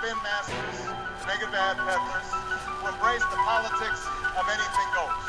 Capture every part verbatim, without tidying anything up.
spin masters, Megavad peddlers, who embrace the politics of anything goes.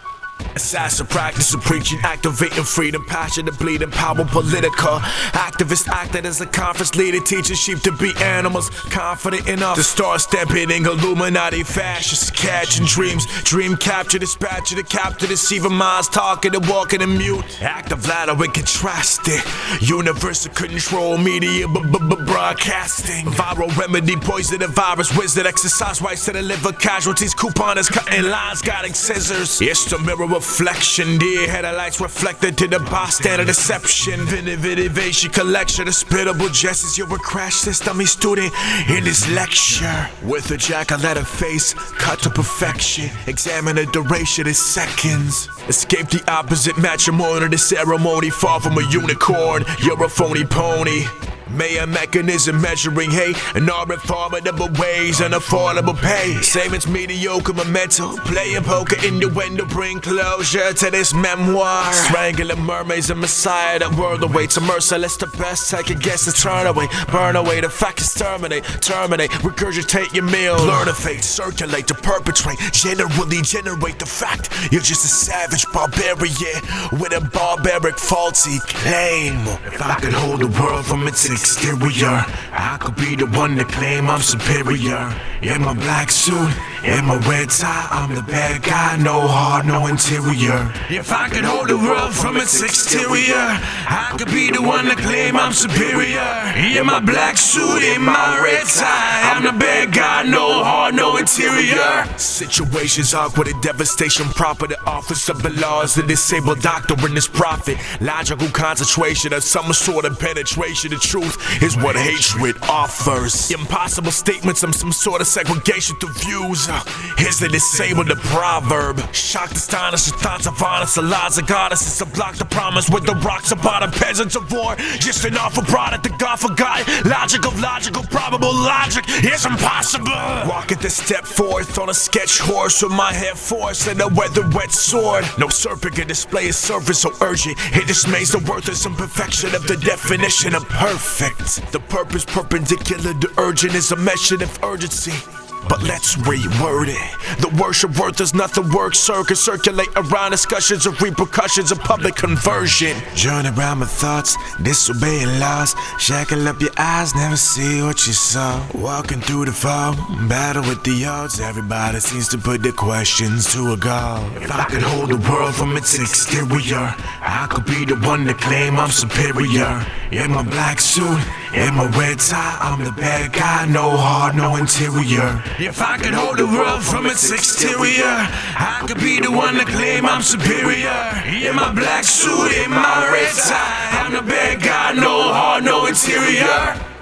Assassin practice of preaching, activating freedom, passion to bleeding, power political. Activist acted as a conference leader, teaching sheep to be animals. Confident enough to start stepping in Illuminati fascists, catching dreams. Dream capture, dispatching the capture, deceiving minds, talking and walking and mute. Active ladder and contrasted. Universal control, media broadcasting. Viral remedy, poison the virus, wizard, exercise rights to the liver, casualties, couponers, cutting lines, guiding scissors. It's the mirror reflection, dear headlights reflected to the bystander deception. Innovation collection, of spittable gestures. You're a crash test dummy student in this lecture. With a jack-o'-lantern face, cut to perfection. Examine the duration in seconds. Escape the opposite matrimony, the ceremony. Far from a unicorn, you're a phony pony. May a mechanism measuring hate in all reformable ways, unaffordable pay. Savings mediocre memento, playing poker innuendo, bring closure to this memoir. Strangling mermaids and messiah, that world awaits a merciless. The best take a guess is turn away, burn away. The fact is terminate, terminate, regurgitate your meal. Learn to fate, circulate to perpetrate, generally generate the fact you're just a savage barbarian with a barbaric faulty claim. If I could hold the world from its exterior, I could be the one to claim I'm superior. In my black suit, in my red tie, I'm the bad guy, no heart, no interior. If I could hold the world from its exterior, I could be the one to claim I'm superior. In my black suit, in my red tie, I'm the bad guy, no heart, no interior. Situations awkward and devastation, proper the office of the laws, the disabled doctor and his prophet. Logical concentration of some sort of penetration. The truth is what hatred offers. Impossible statements of some sort of segregation through views. Uh, here's the disabled, the proverb. Shocked, astonished, the thoughts of honest, the lies of goddesses to block the promise with the rocks about the peasants of war. Just an awful product, the God forgot. Logic of logical, probable logic is impossible. Walking the step forth on a sketch horse with my head forced and a weather wet sword. No serpent can display a surface so urgent. It dismays the worthless imperfection of the definition of perfect. The purpose perpendicular, the urgent is a measure of urgency. But let's reword it. The worship worth is nothing work, circuit circulate around discussions of repercussions of public conversion. Journey around my thoughts, disobeying laws. Shackle up your eyes, never see what you saw. Walking through the fog, battle with the odds. Everybody seems to put their questions to a goal. If I could hold the world from its exterior, I could be the one to claim I'm superior. In my black suit, in my red tie, I'm the bad guy, no heart, no interior. If I could hold the world from its exterior, I could be the one to claim I'm superior. In my black suit, in my red tie, I'm the bad guy, no heart, no interior.